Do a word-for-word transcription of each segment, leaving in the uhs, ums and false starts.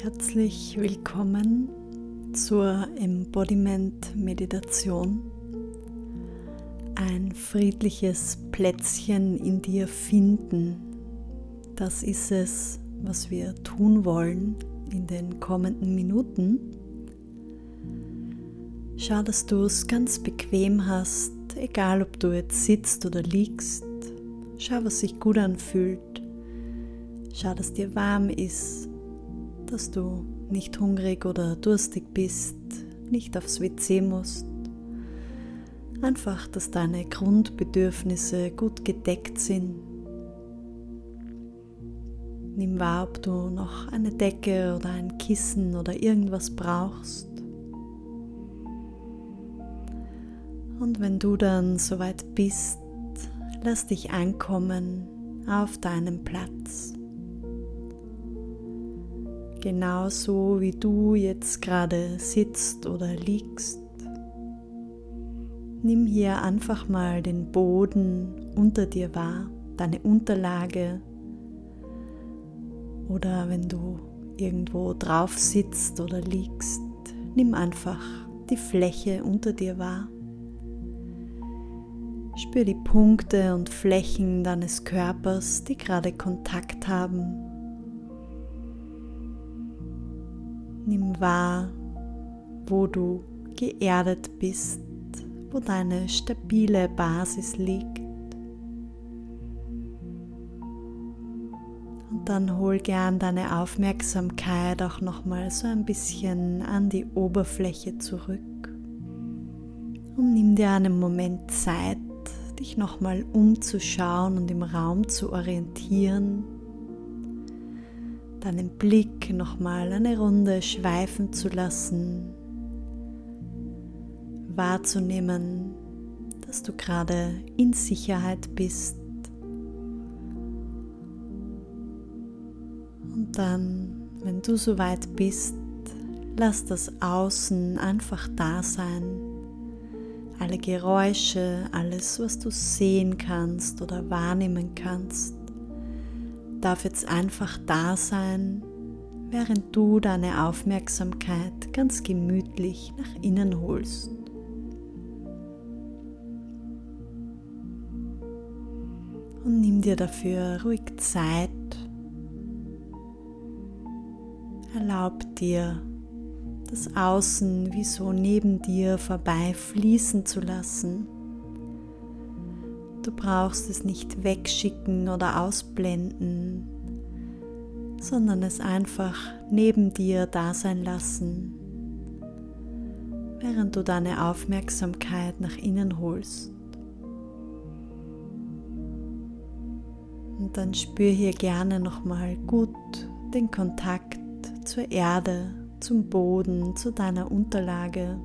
Herzlich willkommen zur Embodiment-Meditation. Ein friedliches Plätzchen in dir finden, das ist es, was wir tun wollen in den kommenden Minuten. Schau, dass du es ganz bequem hast, egal ob du jetzt sitzt oder liegst. Schau, was sich gut anfühlt. Schau, dass dir warm ist, dass du nicht hungrig oder durstig bist, nicht aufs W C musst. Einfach, dass deine Grundbedürfnisse gut gedeckt sind. Nimm wahr, ob du noch eine Decke oder ein Kissen oder irgendwas brauchst. Und wenn du dann soweit bist, lass dich ankommen auf deinem Platz. Genauso wie du jetzt gerade sitzt oder liegst. Nimm hier einfach mal den Boden unter dir wahr, deine Unterlage. Oder wenn du irgendwo drauf sitzt oder liegst, nimm einfach die Fläche unter dir wahr. Spür die Punkte und Flächen deines Körpers, die gerade Kontakt haben. Nimm wahr, wo du geerdet bist, wo deine stabile Basis liegt. Und dann hol gern deine Aufmerksamkeit auch nochmal so ein bisschen an die Oberfläche zurück. Und nimm dir einen Moment Zeit, dich nochmal umzuschauen und im Raum zu orientieren. Deinen Blick nochmal eine Runde schweifen zu lassen, wahrzunehmen, dass du gerade in Sicherheit bist. Und dann, wenn du soweit bist, lass das Außen einfach da sein. Alle Geräusche, alles, was du sehen kannst oder wahrnehmen kannst, darf jetzt einfach da sein, während du deine Aufmerksamkeit ganz gemütlich nach innen holst. Und nimm dir dafür ruhig Zeit. Erlaub dir, das Außen wie so neben dir vorbei fließen zu lassen. Du brauchst es nicht wegschicken oder ausblenden, sondern es einfach neben dir da sein lassen, während du deine Aufmerksamkeit nach innen holst. Und dann spür hier gerne nochmal gut den Kontakt zur Erde, zum Boden, zu deiner Unterlage.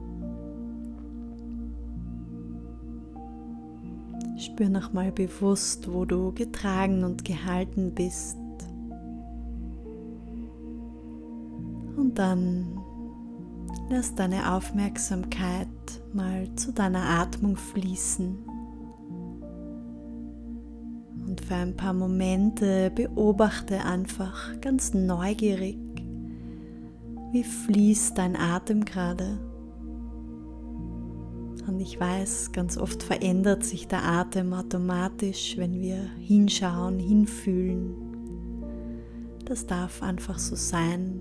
Spür nochmal bewusst, wo du getragen und gehalten bist. Und dann lass deine Aufmerksamkeit mal zu deiner Atmung fließen. Und für ein paar Momente beobachte einfach ganz neugierig, wie fließt dein Atem gerade. Und ich weiß, ganz oft verändert sich der Atem automatisch, wenn wir hinschauen, hinfühlen. Das darf einfach so sein.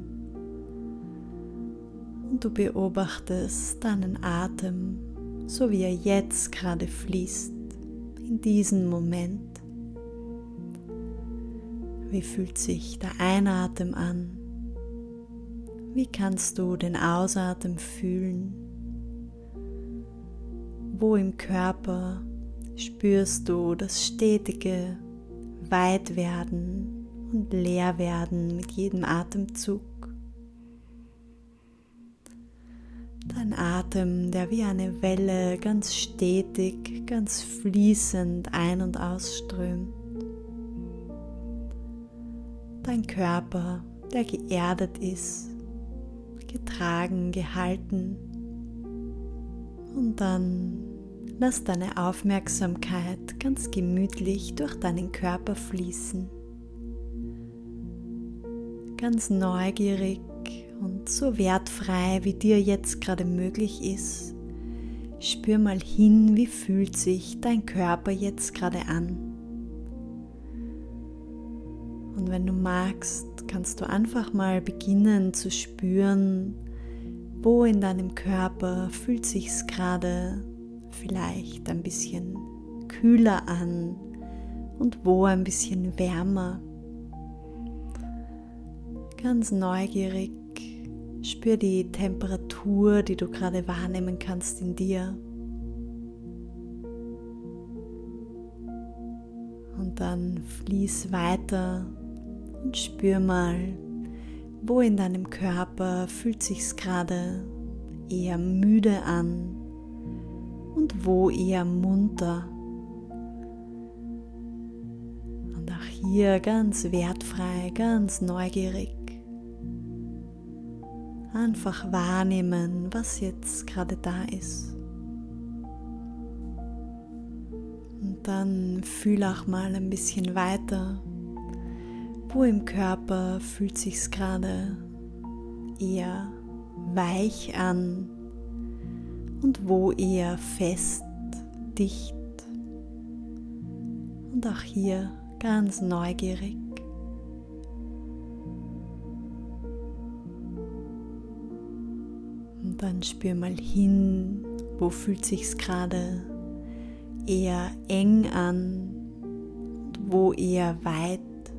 Und du beobachtest deinen Atem, so wie er jetzt gerade fließt, in diesem Moment. Wie fühlt sich der Einatmen an? Wie kannst du den Ausatmen fühlen? Wo im Körper spürst du das stetige Weitwerden und Leerwerden mit jedem Atemzug? Dein Atem, der wie eine Welle ganz stetig, ganz fließend ein- und ausströmt. Dein Körper, der geerdet ist, getragen, gehalten. Und dann lass deine Aufmerksamkeit ganz gemütlich durch deinen Körper fließen. Ganz neugierig und so wertfrei, wie dir jetzt gerade möglich ist. Spür mal hin, wie fühlt sich dein Körper jetzt gerade an. Und wenn du magst, kannst du einfach mal beginnen zu spüren, wo in deinem Körper fühlt sich's gerade vielleicht ein bisschen kühler an und wo ein bisschen wärmer. Ganz neugierig, spür die Temperatur, die du gerade wahrnehmen kannst in dir. Und dann fließ weiter und spür mal, wo in deinem Körper fühlt sich's gerade eher müde an und wo eher munter. Und auch hier ganz wertfrei, ganz neugierig. Einfach wahrnehmen, was jetzt gerade da ist. Und dann fühl auch mal ein bisschen weiter. Wo im Körper fühlt sich's gerade eher weich an und wo eher fest, dicht. Und auch hier ganz neugierig. Und dann spür mal hin, wo fühlt sich's gerade eher eng an und wo eher weit.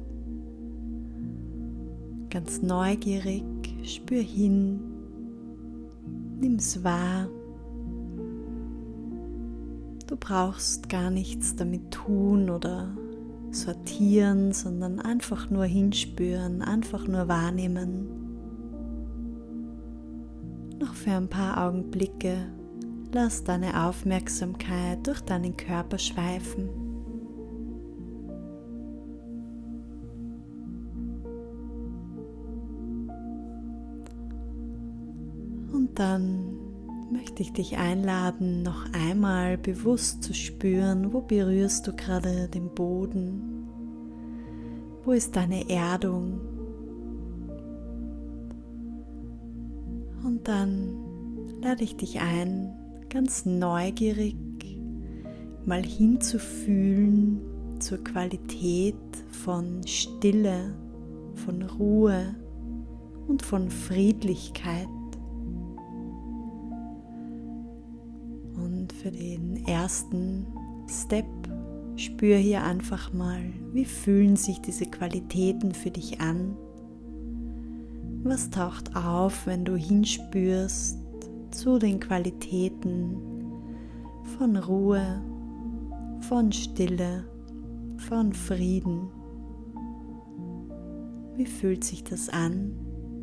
Ganz neugierig, spür hin, nimm's wahr. Du brauchst gar nichts damit tun oder sortieren, sondern einfach nur hinspüren, einfach nur wahrnehmen. Noch für ein paar Augenblicke lass deine Aufmerksamkeit durch deinen Körper schweifen. Und dann möchte ich dich einladen, noch einmal bewusst zu spüren, wo berührst du gerade den Boden, wo ist deine Erdung. Und dann lade ich dich ein, ganz neugierig mal hinzufühlen zur Qualität von Stille, von Ruhe und von Friedlichkeit. Und für den ersten Step spür hier einfach mal, wie fühlen sich diese Qualitäten für dich an? Was taucht auf, wenn du hinspürst zu den Qualitäten von Ruhe, von Stille, von Frieden? Wie fühlt sich das an?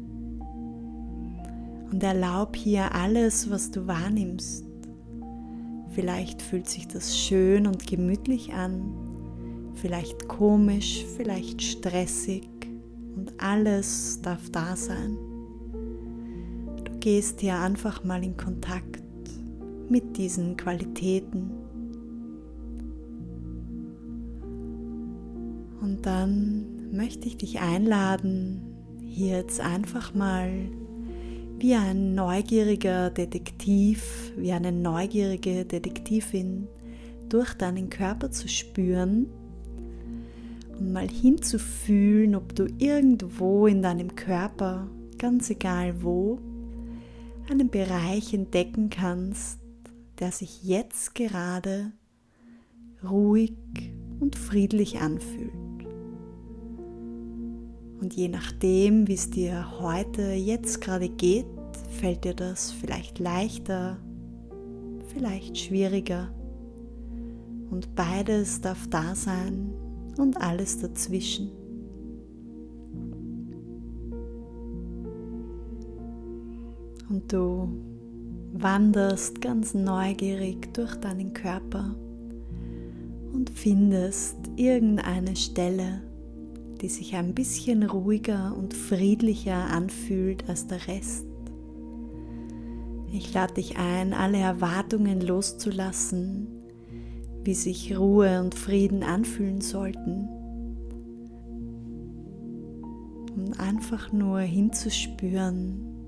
Und erlaub hier alles, was du wahrnimmst. Vielleicht fühlt sich das schön und gemütlich an, vielleicht komisch, vielleicht stressig. Und alles darf da sein. Du gehst hier einfach mal in Kontakt mit diesen Qualitäten. Und dann möchte ich dich einladen, hier jetzt einfach mal wie ein neugieriger Detektiv, wie eine neugierige Detektivin durch deinen Körper zu spüren und mal hinzufühlen, ob du irgendwo in deinem Körper, ganz egal wo, einen Bereich entdecken kannst, der sich jetzt gerade ruhig und friedlich anfühlt. Und je nachdem, wie es dir heute jetzt gerade geht, fällt dir das vielleicht leichter, vielleicht schwieriger. Und beides darf da sein und alles dazwischen. Und du wanderst ganz neugierig durch deinen Körper und findest irgendeine Stelle, die sich ein bisschen ruhiger und friedlicher anfühlt als der Rest. Ich lade dich ein, alle Erwartungen loszulassen, wie sich Ruhe und Frieden anfühlen sollten. Und einfach nur hinzuspüren,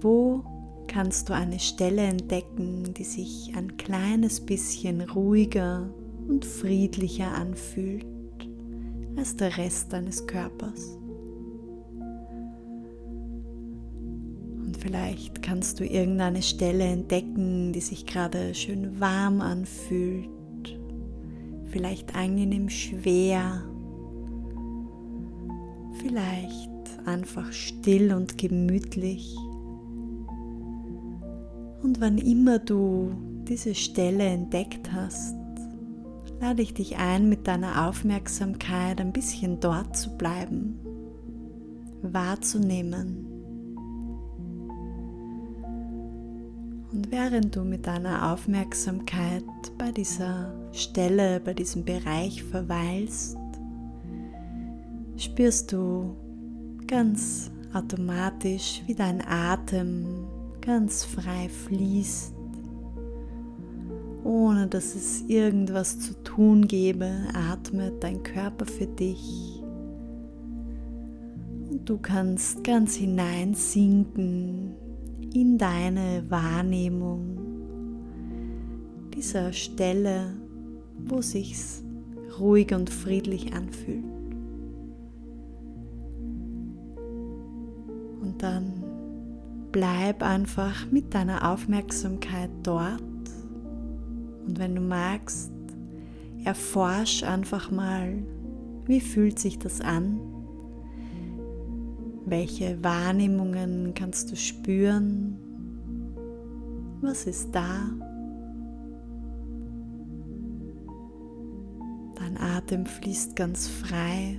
Wo kannst du eine Stelle entdecken, die sich ein kleines bisschen ruhiger und friedlicher anfühlt als der Rest deines Körpers? Und vielleicht kannst du irgendeine Stelle entdecken, die sich gerade schön warm anfühlt, vielleicht angenehm schwer, vielleicht einfach still und gemütlich. Und wann immer du diese Stelle entdeckt hast, lade ich dich ein, mit deiner Aufmerksamkeit ein bisschen dort zu bleiben, wahrzunehmen. Und während du mit deiner Aufmerksamkeit bei dieser Stelle, bei diesem Bereich verweilst, spürst du ganz automatisch, wie dein Atem ganz frei fließt, ohne dass es irgendwas zu tun gäbe, atmet dein Körper für dich. Und du kannst ganz hineinsinken in deine Wahrnehmung dieser Stelle, wo sich's ruhig und friedlich anfühlt. Und dann bleib einfach mit deiner Aufmerksamkeit dort. Und wenn du magst, erforsch einfach mal, wie fühlt sich das an? Welche Wahrnehmungen kannst du spüren? Was ist da? Dein Atem fließt ganz frei.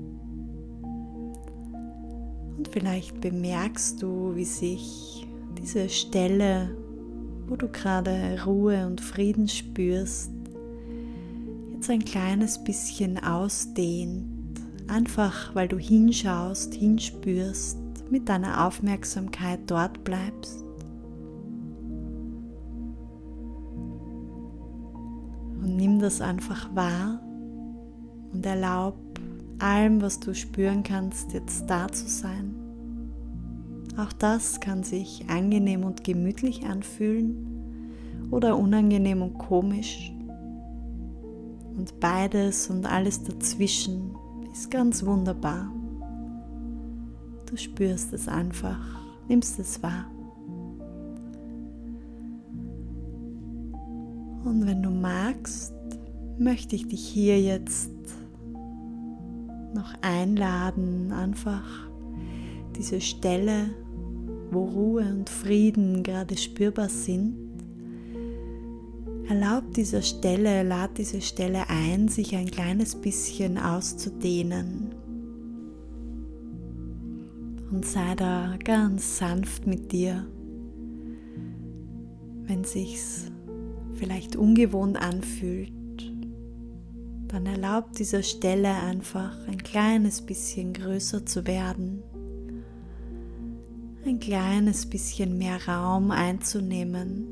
Und vielleicht bemerkst du, wie sich diese Stelle, wo du gerade Ruhe und Frieden spürst, jetzt ein kleines bisschen ausdehnt. Einfach weil du hinschaust, hinspürst, mit deiner Aufmerksamkeit dort bleibst. Und nimm das einfach wahr und erlaub allem, was du spüren kannst, jetzt da zu sein. Auch das kann sich angenehm und gemütlich anfühlen oder unangenehm und komisch. Und beides und alles dazwischen ist ganz wunderbar. Du spürst es einfach, nimmst es wahr. Und wenn du magst, möchte ich dich hier jetzt noch einladen, einfach diese Stelle, wo Ruhe und Frieden gerade spürbar sind. Erlaub dieser Stelle, lad diese Stelle ein, sich ein kleines bisschen auszudehnen. Und sei da ganz sanft mit dir. Wenn sich's vielleicht ungewohnt anfühlt, dann erlaub dieser Stelle einfach ein kleines bisschen größer zu werden, ein kleines bisschen mehr Raum einzunehmen.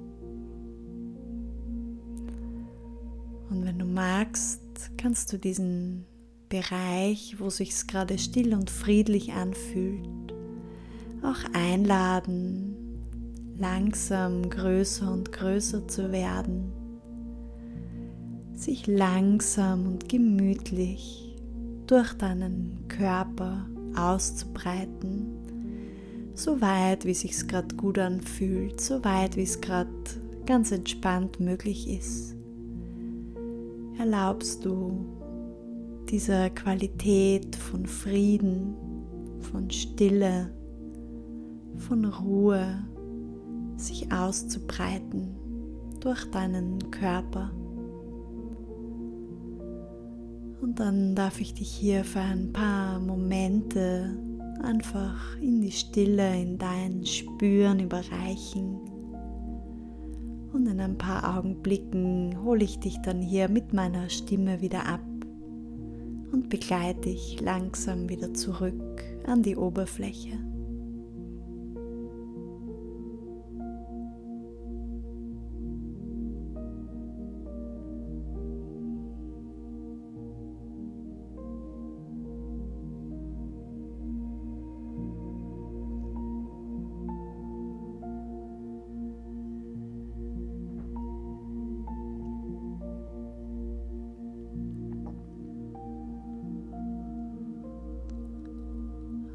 Und wenn du magst, kannst du diesen Bereich, wo sich's gerade still und friedlich anfühlt, auch einladen, langsam größer und größer zu werden, sich langsam und gemütlich durch deinen Körper auszubreiten, so weit, wie es sich gerade gut anfühlt, so weit, wie es gerade ganz entspannt möglich ist. Erlaubst du dieser Qualität von Frieden, von Stille, von Ruhe sich auszubreiten durch deinen Körper. Und dann darf ich dich hier für ein paar Momente einfach in die Stille, in dein Spüren überreichen. Und in ein paar Augenblicken hole ich dich dann hier mit meiner Stimme wieder ab und begleite dich langsam wieder zurück an die Oberfläche.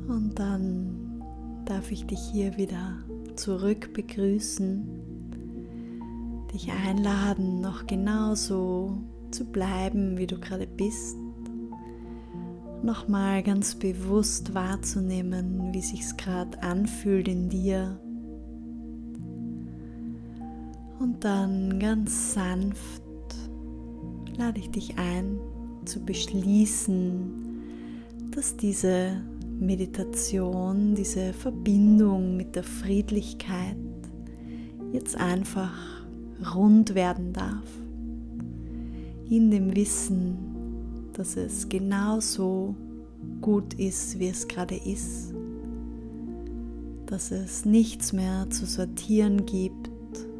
Und dann darf ich dich hier wieder zurück begrüßen, dich einladen, noch genauso zu bleiben, wie du gerade bist. Nochmal ganz bewusst wahrzunehmen, wie sich's gerade anfühlt in dir. Und dann ganz sanft lade ich dich ein, zu beschließen, dass diese Meditation, diese Verbindung mit der Friedlichkeit jetzt einfach rund werden darf. In dem Wissen, dass es genauso gut ist, wie es gerade ist. Dass es nichts mehr zu sortieren gibt.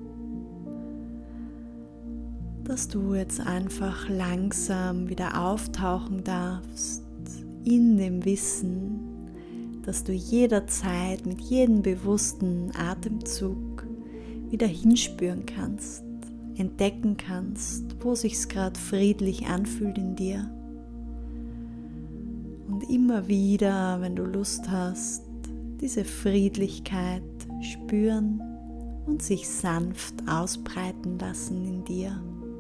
Dass du jetzt einfach langsam wieder auftauchen darfst in dem Wissen, dass du jederzeit mit jedem bewussten Atemzug wieder hinspüren kannst, entdecken kannst, wo sich's gerade friedlich anfühlt in dir. Und immer wieder, wenn du Lust hast, diese Friedlichkeit spüren und sich sanft ausbreiten lassen in dir.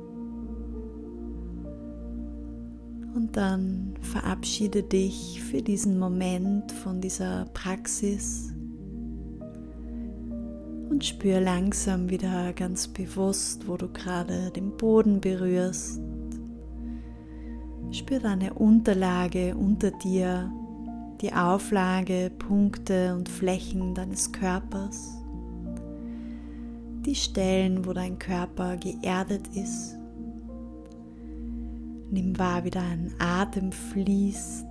Und dann verabschiede dich für diesen Moment von dieser Praxis und spür langsam wieder ganz bewusst, wo du gerade den Boden berührst. Spür deine Unterlage unter dir, die Auflage, Punkte und Flächen deines Körpers, die Stellen, wo dein Körper geerdet ist. Nimm wahr, wie dein Atem fließt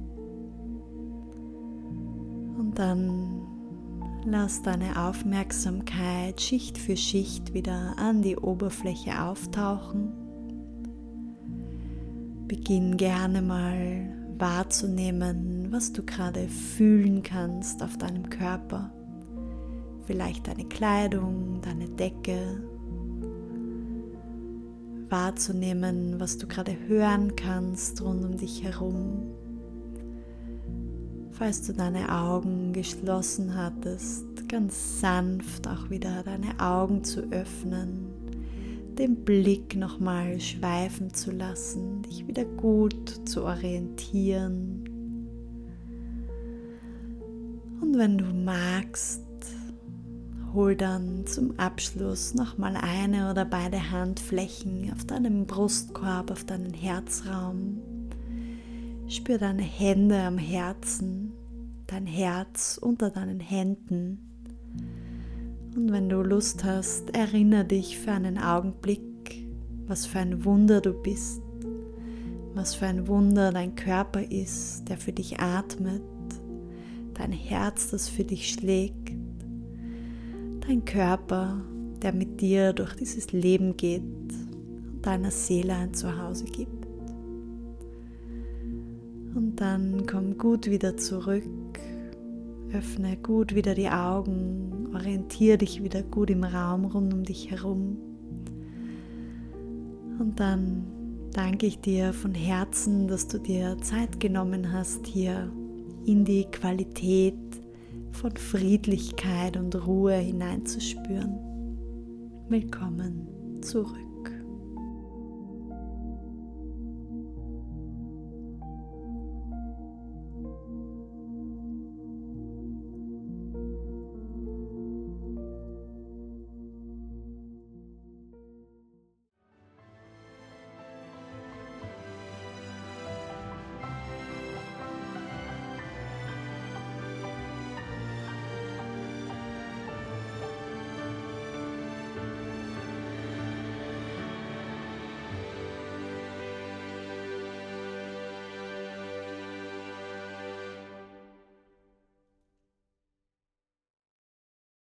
und dann lass deine Aufmerksamkeit Schicht für Schicht wieder an die Oberfläche auftauchen. Beginn gerne mal wahrzunehmen, was du gerade fühlen kannst auf deinem Körper. Vielleicht deine Kleidung, deine Decke. Wahrzunehmen, was du gerade hören kannst rund um dich herum. Falls du deine Augen geschlossen hattest, ganz sanft auch wieder deine Augen zu öffnen, den Blick nochmal schweifen zu lassen, dich wieder gut zu orientieren. Und wenn du magst, hol dann zum Abschluss nochmal eine oder beide Handflächen auf deinem Brustkorb, auf deinen Herzraum. Spür deine Hände am Herzen, dein Herz unter deinen Händen. Und wenn du Lust hast, erinnere dich für einen Augenblick, was für ein Wunder du bist, was für ein Wunder dein Körper ist, der für dich atmet, dein Herz, das für dich schlägt, dein Körper, der mit dir durch dieses Leben geht und deiner Seele ein Zuhause gibt. Und dann komm gut wieder zurück, öffne gut wieder die Augen, orientiere dich wieder gut im Raum rund um dich herum. Und dann danke ich dir von Herzen, dass du dir Zeit genommen hast, hier in die Qualität von Friedlichkeit und Ruhe hineinzuspüren. Willkommen zurück.